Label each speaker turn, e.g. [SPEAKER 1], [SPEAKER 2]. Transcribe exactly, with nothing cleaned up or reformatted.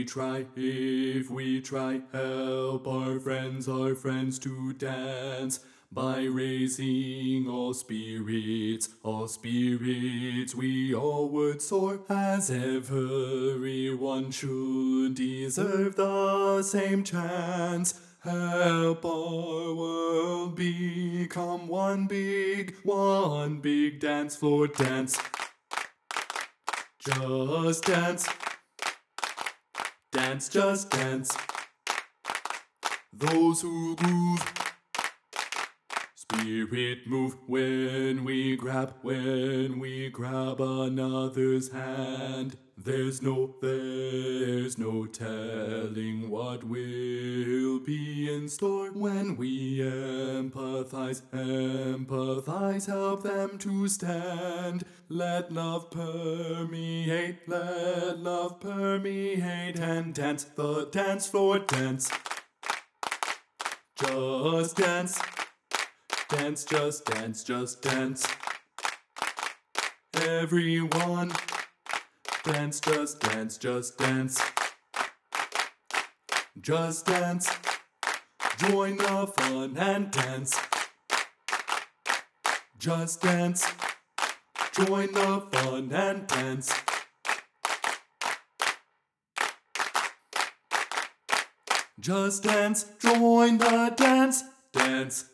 [SPEAKER 1] we try, if we try, help our friends, our friends to dance. By raising all spirits, all spirits, we all would soar, as everyone should deserve the same chance. Help our world become one big, one big dance floor dance. Just dance, dance, just dance. Those who groove, spirit move when we grab, when we grab another's hand. There's no, there's no telling what will be in store when we empathize, empathize, help them to stand. Let love permeate, let love permeate, and dance the dance floor dance. Just dance. Dance, just dance, just dance. Everyone, dance, just dance, just dance. Just dance, join the fun and dance. Just dance, join the fun and dance. Just dance, join the dance, dance.